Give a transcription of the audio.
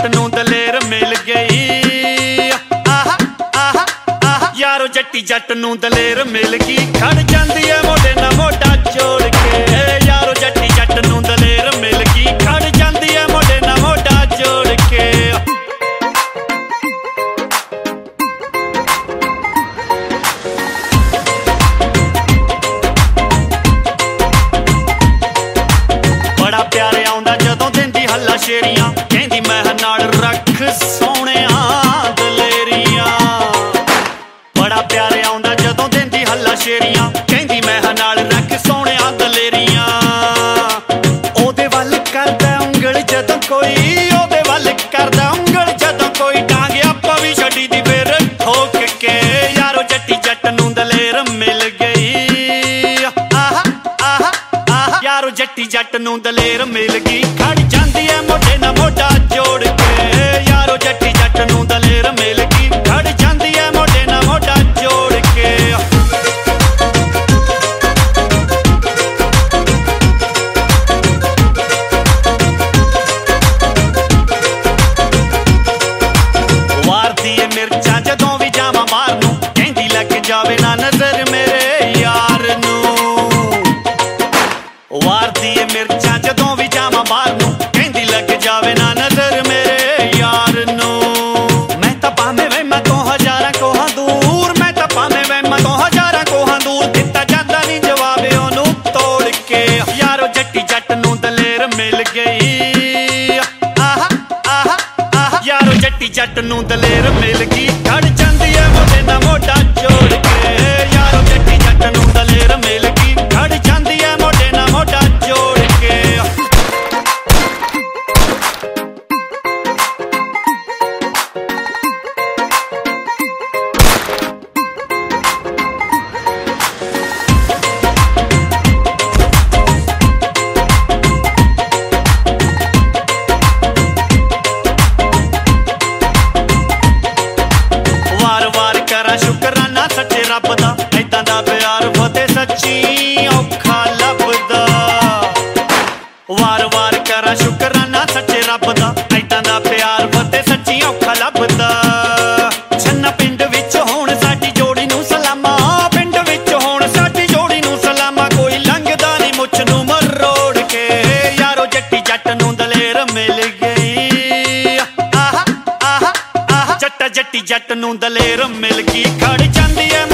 जट नूं दलेर मिल गई। आहा आहा आहा यारो जट्टी जट नूं दलेर मिल गई। खड़ जांदी है मोढे नाल मोढा जोड़ के। यारो जट्टी जट नूं दलेर मिल गई। खड़ जांदी है मोढे नाल मोढा जोड़ के। बड़ा प्यारे आउंदा जदों दिंदी हल्ला शेरियां। कहंदी मैं नाल रख सोहणिया दलेरियां। बड़ा प्यारे आउंदा जदों दिंदी हल्ला शेरियां। कहंदी मैं नाल रख सोहणिया दलेरियां। ओदे वल करदा उंगल जदों कोई, ओदे वल करदा उंगल जदों कोई। टांगिया पवी छड्डी दी फिर ठोक के। यारो जट्टी जट नूं दलेर मिल गई। आहा आहा आहा यारो जट्टी जट नूं दलेर मिल गई। खड़ जांदी है मोढे नाल मोढा जोड़ के। यारो जट्टी जट नूं दलेर मिल गई। खड़ जांदी है मोढे नाल मोढा जोड़ के। वारदी है मिर्चां जदों भी जावां बाहर नूं। कहंदी लग जावे ना नजर मेरे यार नूं। वारदी है मिर्चां जदों भी जावां बाहर नूं। कहंदी लग जावे ना नजर मेरे यार नूं। मैं तां भावें वहमां तो हज़ारां कोहां दूर। मैं तां भावें वहमां तो हज़ारां कोहां दूर। दित्ता जांदा नहीं जवाब ओनूं तोड़ के। यारो जट्टी जट नूं दलेर मिल गई। आहा आहा आहा यारो जट्टी जट नूं दलेर मिल गई। खड़ जांदी है मोढे नाल मोढा जोड़ के। यारो जट्टी जट नूं दलेर मिल गई। खड़ जांदी है मोढे नाल मोढा जोड़ के। वार वार करा शुकराना सच्चे रब दा। ऐदां दा प्यार फतेह सच्ची औखा लभदा। वार वार करा शुकराना सच्चे रब दा। ऐदां दा प्यार फतेह सच्ची औखा लभदा। छन्ना पिंड विच होण साडी जोड़ी नूं सलामा। पिंड विच होण साडी जोड़ी नूं सलामा। कोई लंघदा नहीं मुੱਛ नूं मरोड़ के। यारो जट्टी जट नूं दलेर मिल गई। आहा आहा आहा जट्टा जट्टी जट नूं दलेर मिल गई। खड़ जांदी है